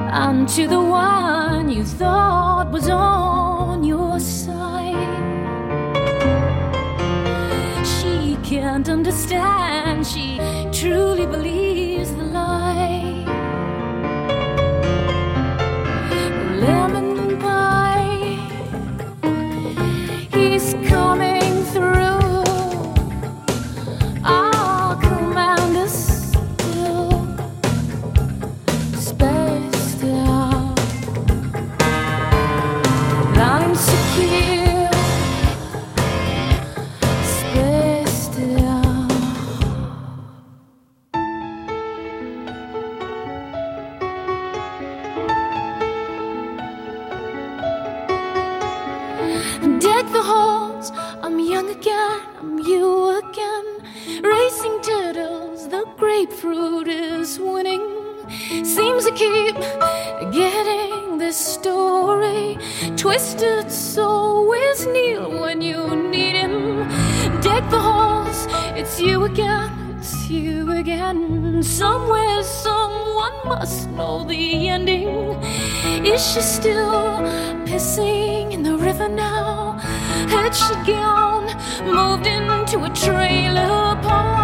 and to the one you thought was on your side. She can't understand, she truly believes the lie. Lemon pie, he's coming through. Our commander still spaced out. I'm secure, spaced out. Deck the halls, I'm young again, I'm you again. Racing turtles, the grapefruit is winning. Seems to keep getting this story twisted, so is Neil when you need him. Deck the halls, it's you again, it's you again. Somewhere someone must know the ending. Is she still pissing in the river now? Had she gone, moved into a trailer park?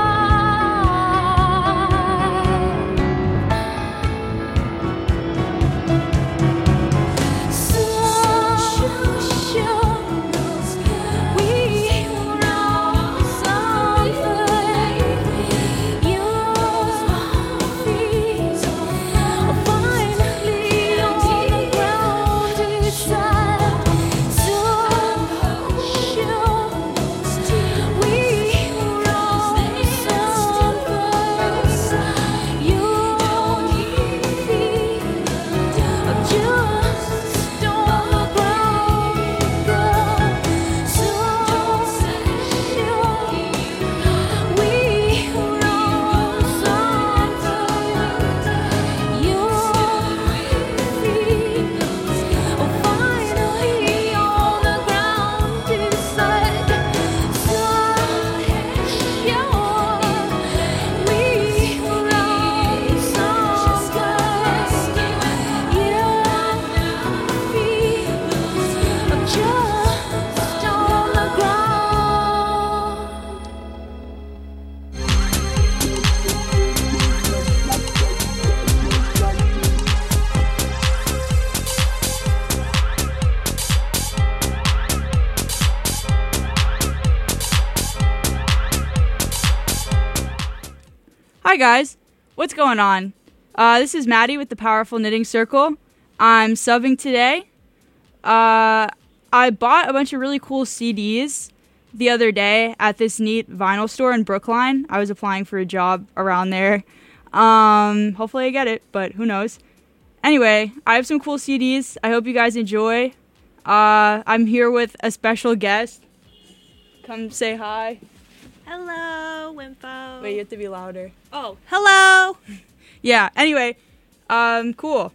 Hi guys, what's going on? This is Maddie with the Powerful Knitting Circle. I'm subbing today. I bought a bunch of really cool CDs the other day at this neat vinyl store in Brookline. I was applying for a job around there. Hopefully I get it, but who knows. Anyway, I have some cool CDs. I hope you guys enjoy. I'm here with a special guest. Come say hi. Hello, Wimpo. Wait, you have to be louder. Oh, hello. Yeah, anyway, cool.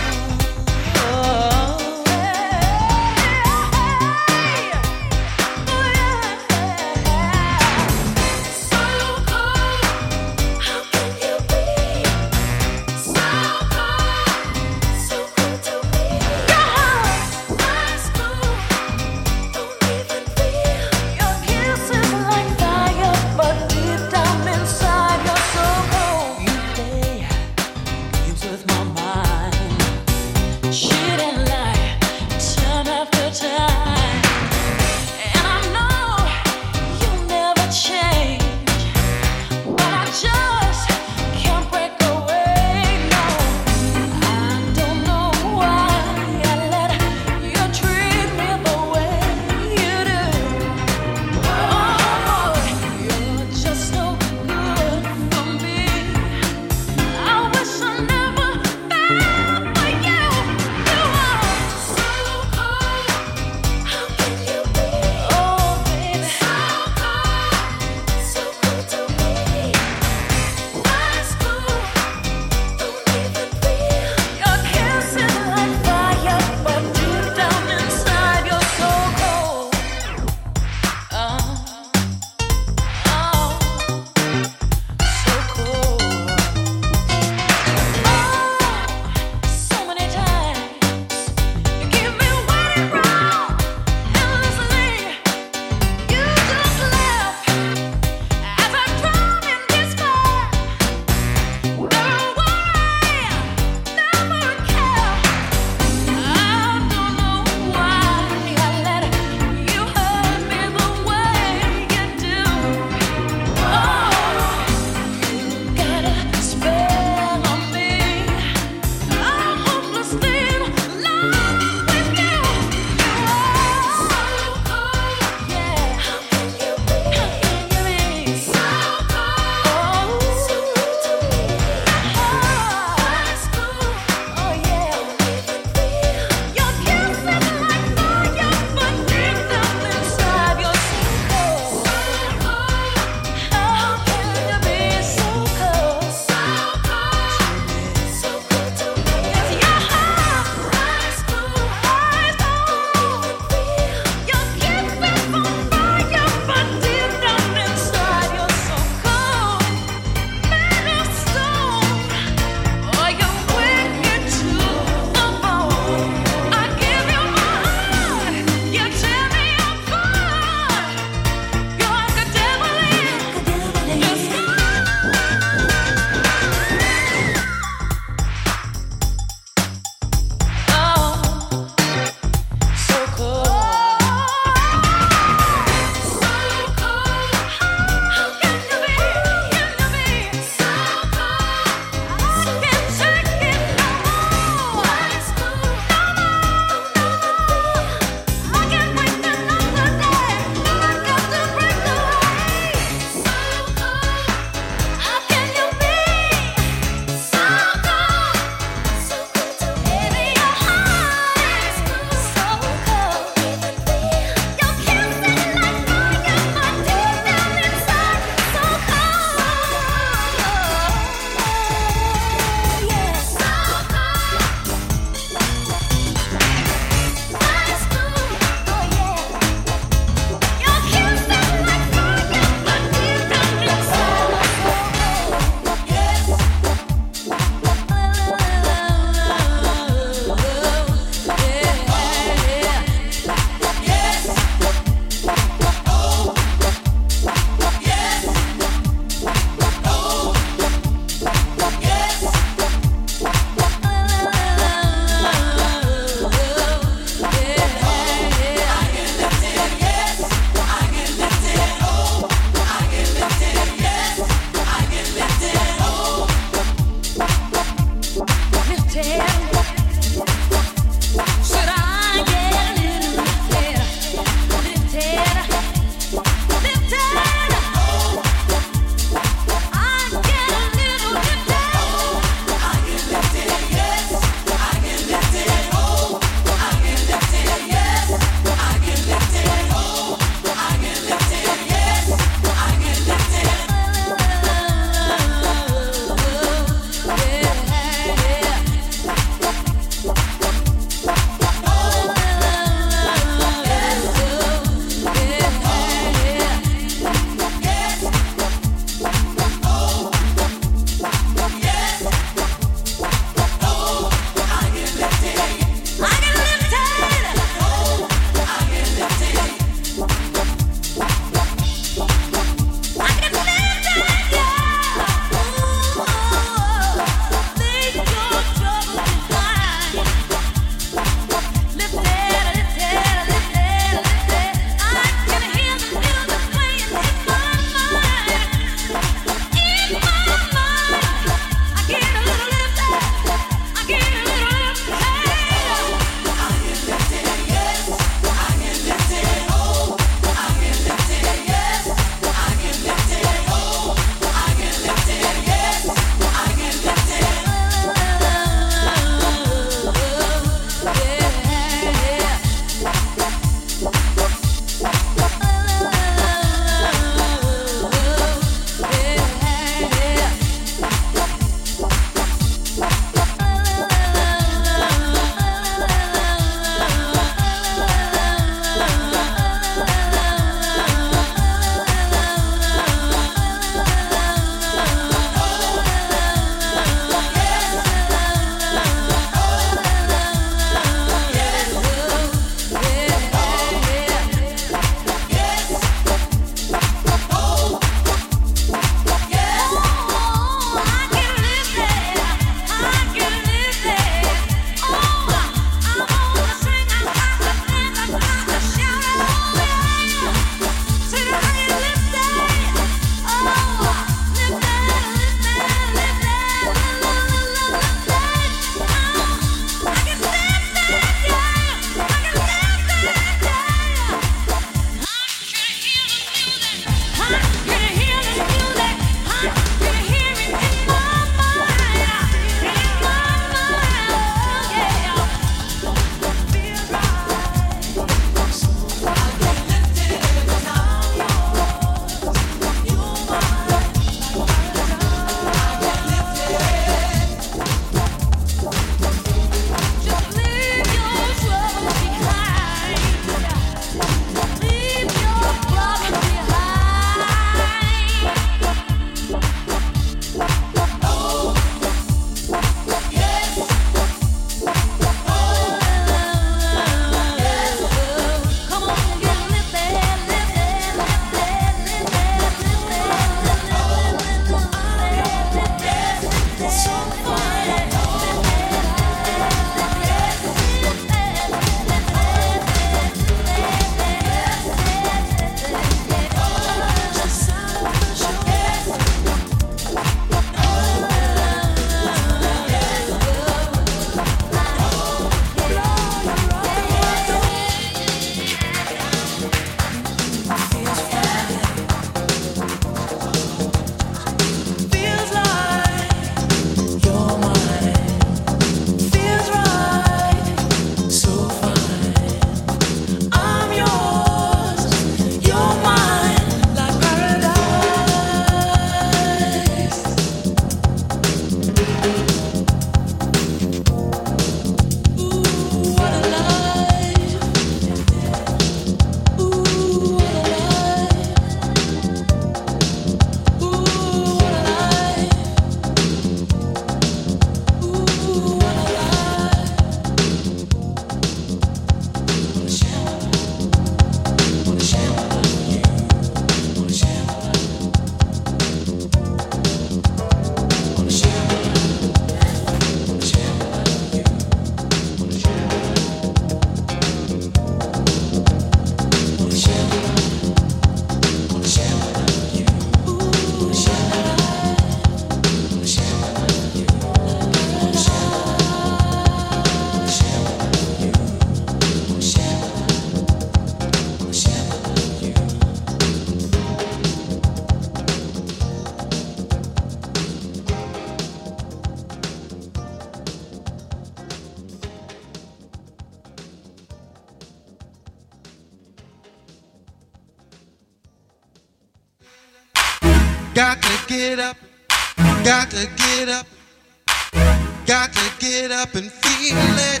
Got to get up, got to get up, got to get up and feel it.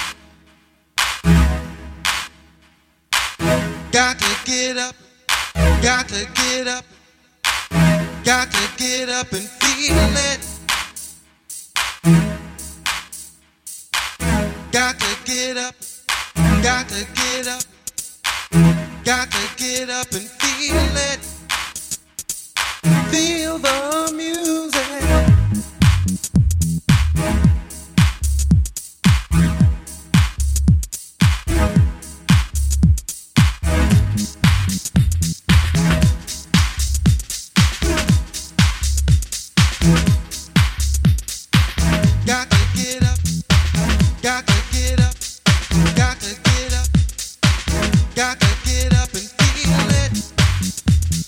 Got to get up, got to get up, got to get up and feel it. Got to get up, got to get up, got to get up and feel it. Feel the music. Got to get up, got to get up, got to get up, got to get up and feel it.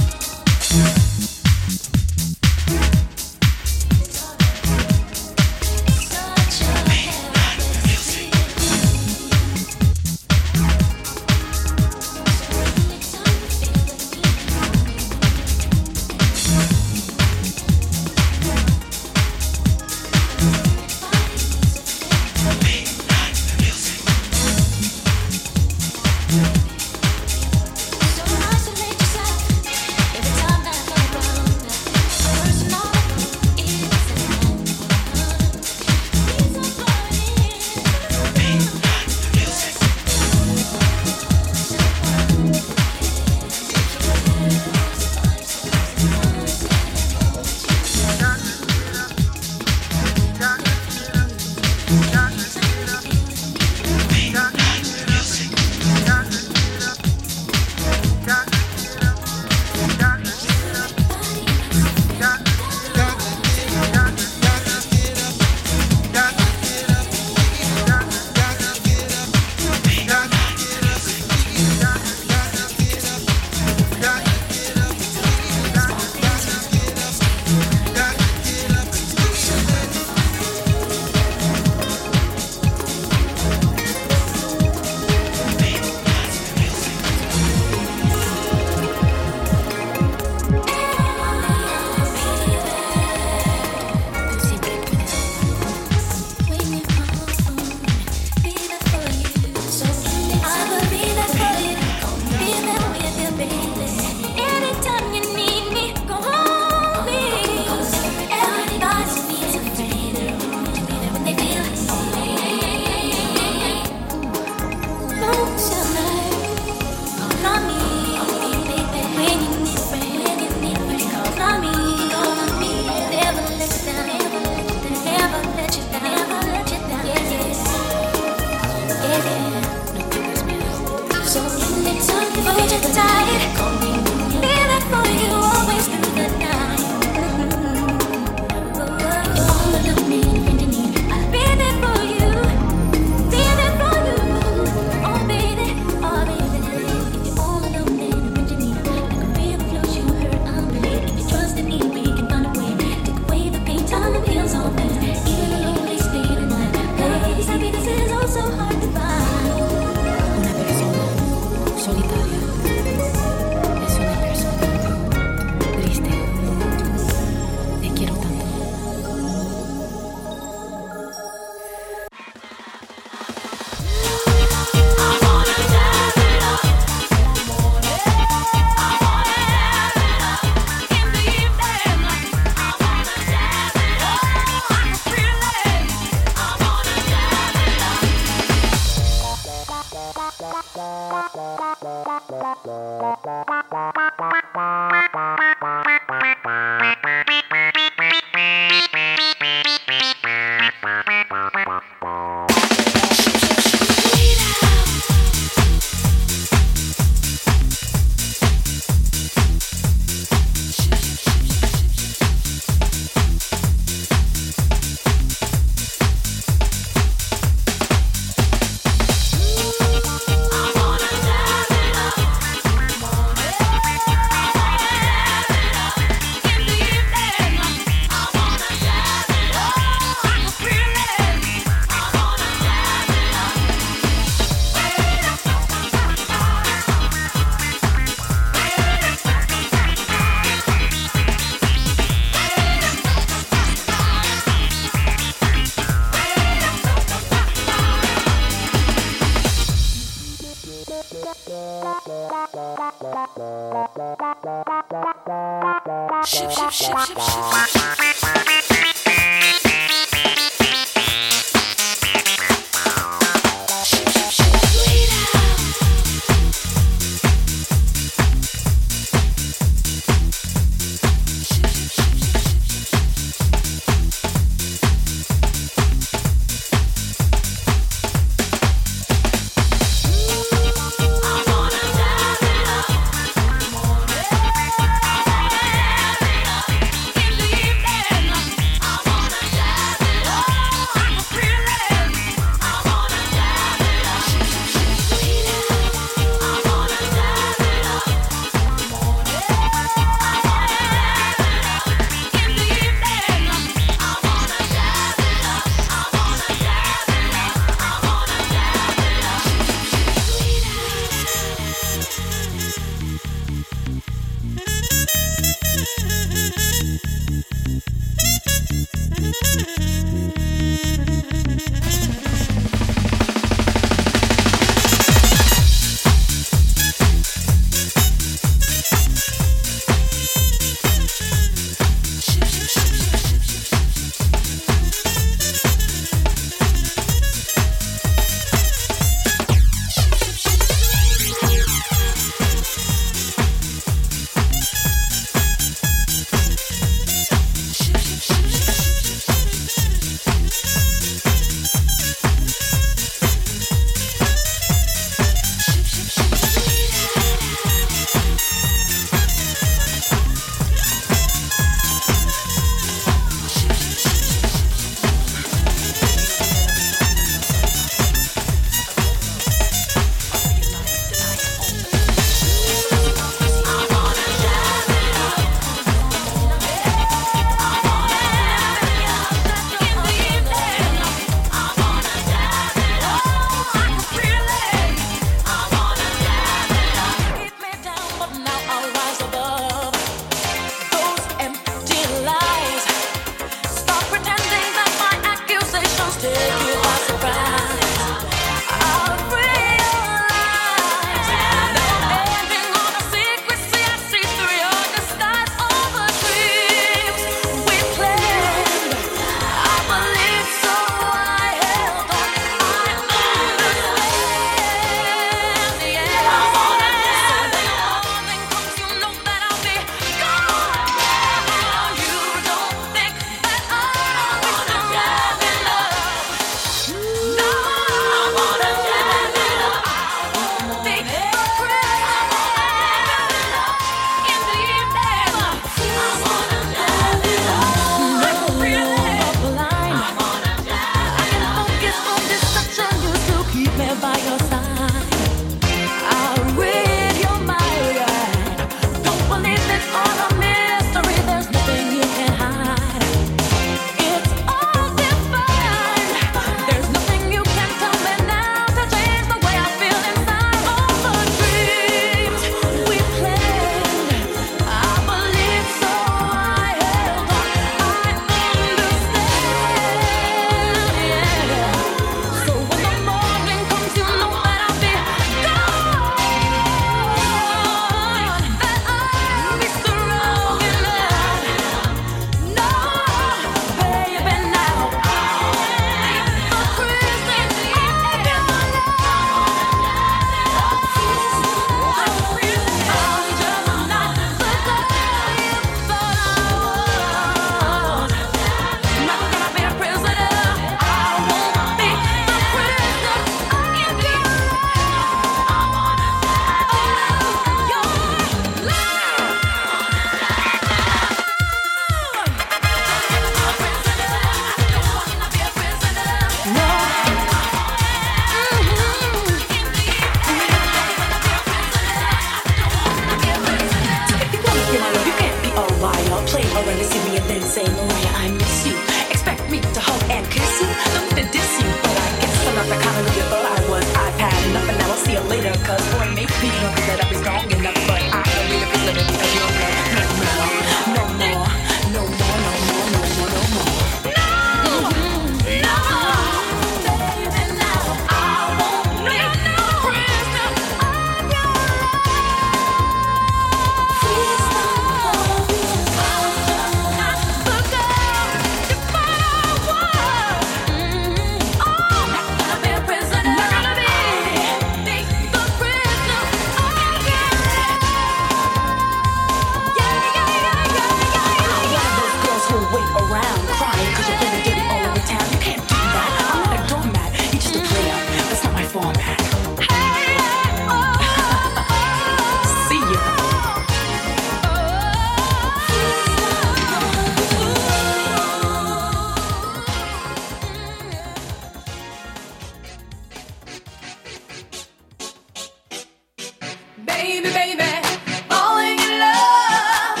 Baby, baby, falling in love.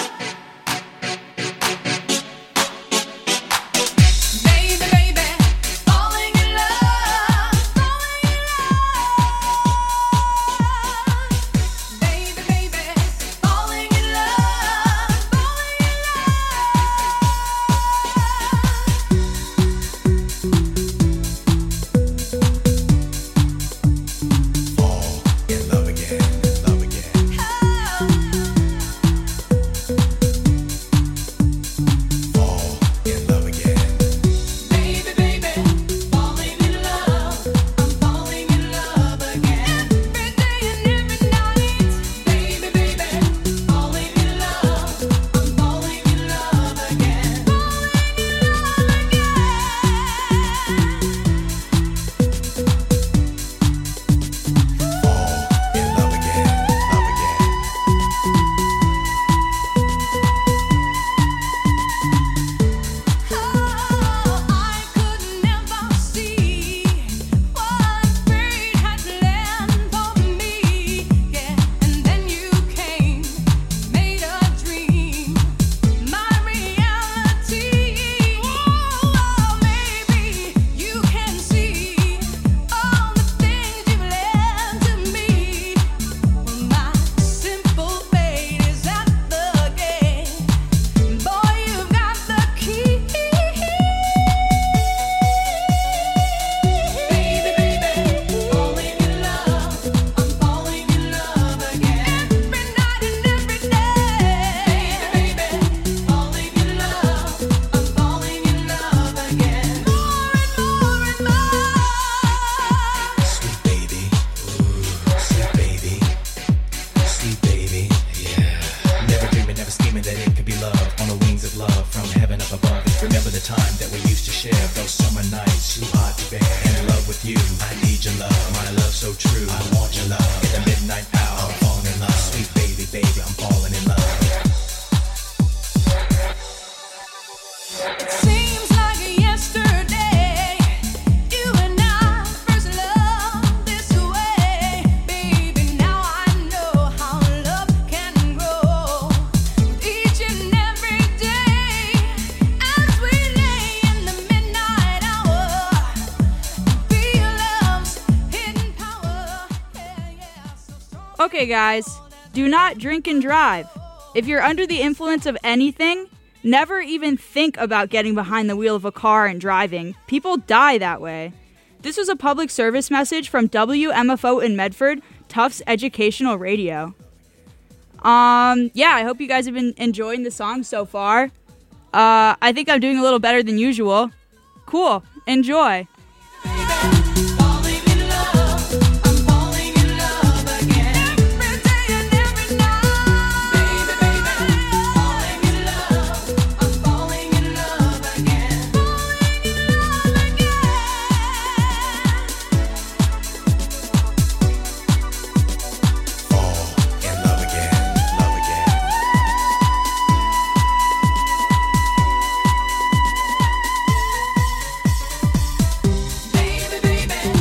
Baby, baby, falling in love. Falling in love. Baby, baby, falling in love. Falling in Love again, love again. Fall in love again. Baby, baby, falling in love. I'm falling in love again. Every day and every night. Baby, baby, falling in love. I'm falling in love again. Falling in love Fall in love again, love again. I could never see what fate had planned for me. Yeah, and then you came, made a dream my reality. Oh, maybe you can see all the things you've left to me. My simple fate is at the gate. Boy, you've got the key. Baby, baby, falling in love. I'm falling in love again. Every night and every day. Baby, baby, falling in love. I'm falling in love again. More and more and more. Sweet baby, ooh, sweet baby, sweet baby, yeah. Never dreaming, never scheming that it could be love on the wings of love from heaven up above. Remember the time that we used to share those summer nights, too hot to bear. And in love with you, I need your love. My love so true, I want your love. In the midnight hour, I'm falling in love. Sweet baby, baby, I'm falling in love. Seems like yesterday you and I first loved this way. Baby, now I know how love can grow. Each and every day as we lay in the midnight hour, feel love's hidden power. Yeah, yeah, so strong. Okay, guys, do not drink and drive. If you're under the influence of anything, never even think about getting behind the wheel of a car and driving. People die that way. This was a public service message from WMFO in Medford, Tufts Educational Radio. Yeah, I hope you guys have been enjoying the song so far. I think I'm doing a little better than usual. Cool. Enjoy. Falling in love, I'm falling in love again. Every day and every night. Baby, baby, falling in love, I'm falling in love again. Falling in love again. Fall in love again, love again. Baby, baby,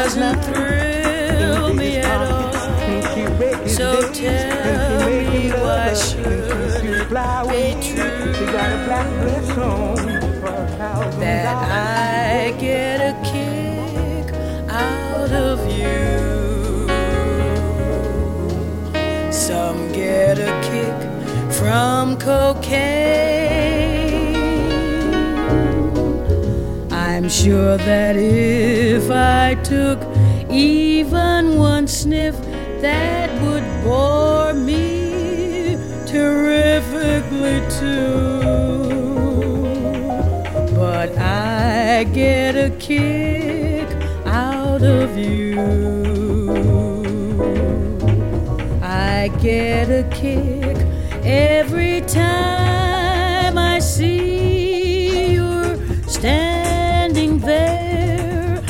doesn't thrill me at all. So tell me why should it be true that I get a kick out of you? Some get a kick from cocaine. I'm sure that if I took even one sniff, that would bore me terrifically too. But I get a kick out of you. I get a kick every time I see you're standing there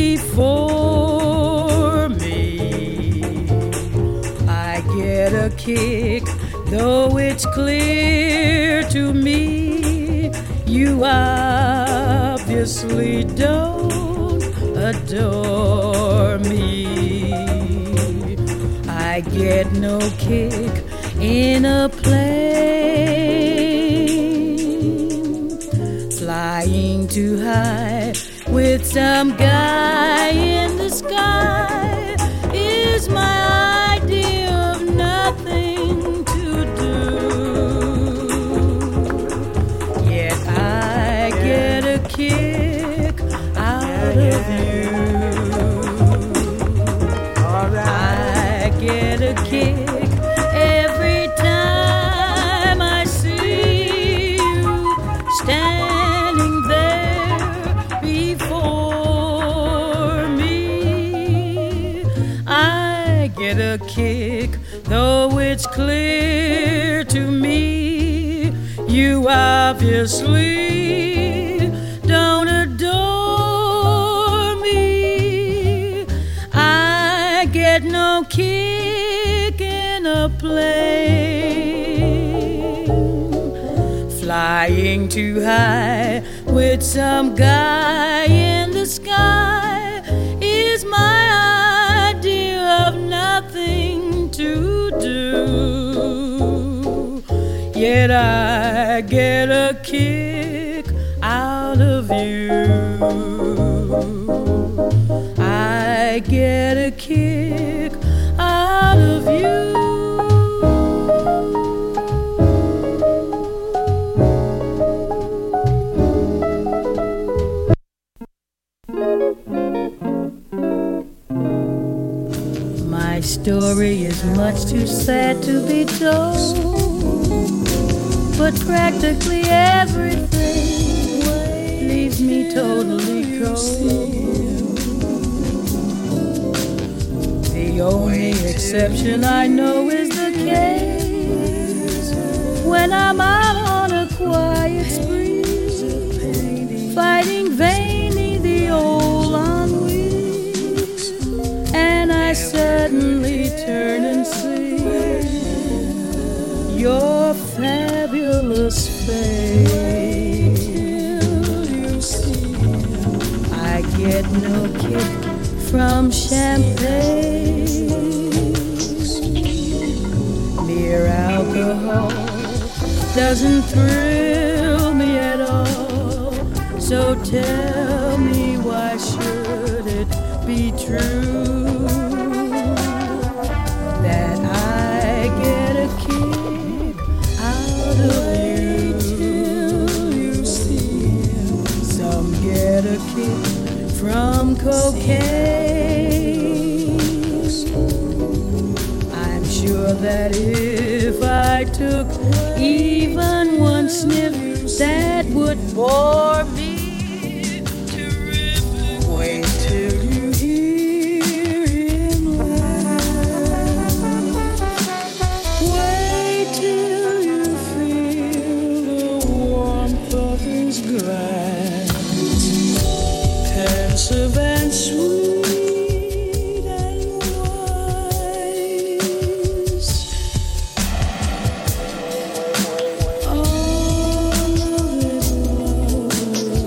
before me. I get a kick, though it's clear to me you obviously don't adore me. I get no kick in a plane, flying too high with some guy in the sky is my idea of nothing to do. Yet I get a kick out of you. I get a kick every time I see you standing there before me. I get a kick, though it's clear to me you obviously don't adore me. I get no kick in a plane, flying too high with some guy in the sky is my idea of nothing to do. Yet I get a kick out of you. I get a kick out of you. My story is much too sad to be told, but practically everything leaves me totally cold. The only exception I know is the case when I'm out on a quiet spree, fighting vainly the old ennui, and I suddenly turn and see your fabulous face. I get no kick from champagne. Mere alcohol doesn't thrill me at all. So tell me, why should it be true that I get a kick out of you? Some get a kick from cocaine. I'm sure that if I took even one sniff, that would bore me terrific. Wait till you hear him laugh. Wait till you feel the warmth of his glance, pensive and sweet and wise. All of his love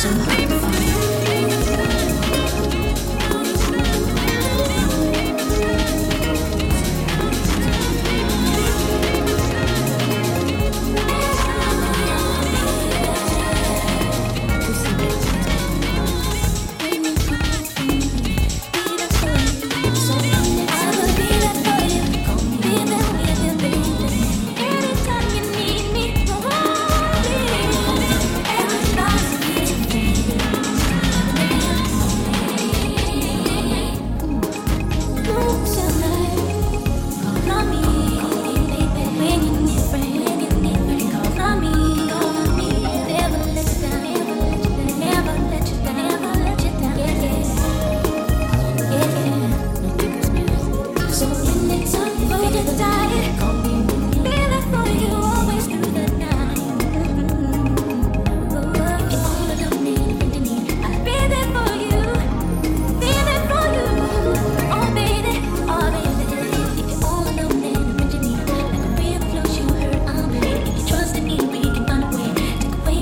some